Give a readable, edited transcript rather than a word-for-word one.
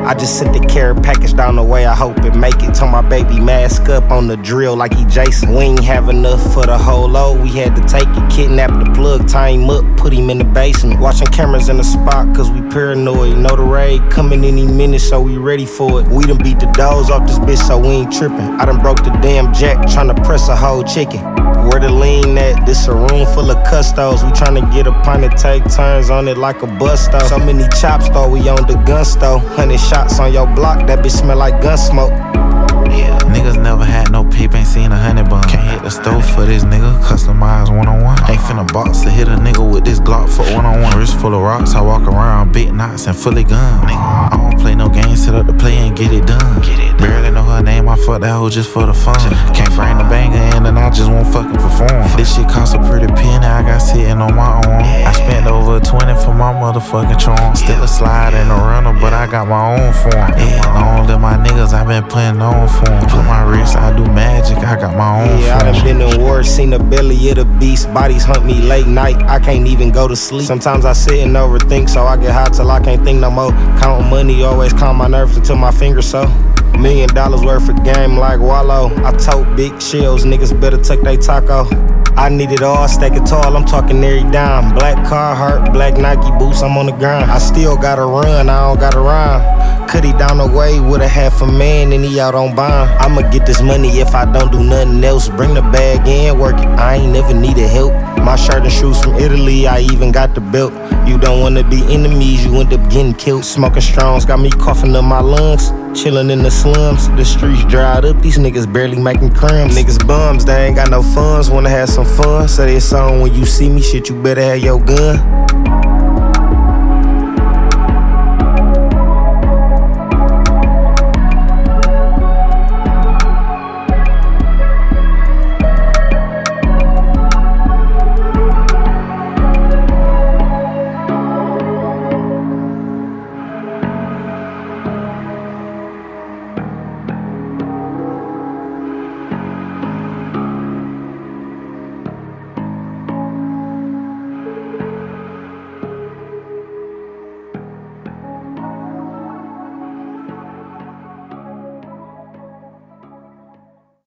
I just sent the care package down the way, I hope it make it. Told my baby mask up on the drill like he Jason. We ain't have enough for the whole load, we had to take it. Kidnap the plug, tie him up, put him in the basement. Watching cameras in the spot, cause we paranoid. Know the raid coming any minute, so we ready for it. We done beat the doors off this bitch, so we ain't tripping. I done broke the damn jack, tryna press a whole chicken. Where the lean at? This a room full of custos. We tryna get a pint and take turns on it like a bus stove. So many chops though, we on the gun stove. 100 shots on your block, that bitch smell like gun smoke. Yeah. Niggas never had no peep, ain't seen 100 bun. Can't hit the stove for this nigga, customized one-on-one. Ain't finna box to hit a nigga with this Glock for one-on-one. Wrist full of rocks, I walk around big knots and fully gun. I don't play no games, set up the play and get it done. Barely know her name, I fuck that hoe just for the fun. Can't bring the banger in and I just won't fucking perform. This shit cost a pretty penny, I got sitting on my own. I spent over 20 for my motherfucking charm. Still a slide and a runner, but I got my own form. Yeah, all of my niggas I been putting on for 'em. Put my wrist, I do magic, I got my own yeah, form. I done been in war, seen the belly of the beast. Bodies hunt me late night, I can't even go to sleep. Sometimes I sit and overthink, so I get high till I can't think no more. Counting money, always calm my nerves until my fingers so. $1 million worth of game like Wallow. I tote big shells, niggas better tuck they taco. I need it all, stack it tall, I'm talking every dime. Black Carhartt, black Nike boots, I'm on the grind. I still gotta run, I don't gotta rhyme. Cut it down the way with a $500,000 and he out on bond. I'ma get this money if I don't do nothing else. Bring the bag in, work it, I ain't never needed help. My shirt and shoes from Italy, I even got the belt. You don't wanna be enemies, you end up getting killed. Smoking strongs, got me coughing up my lungs. Chillin' in the slums, the streets dried up, these niggas barely making crumbs. Niggas bums, they ain't got no funds, wanna have some fun. Say this song when you see me, shit, you better have your gun.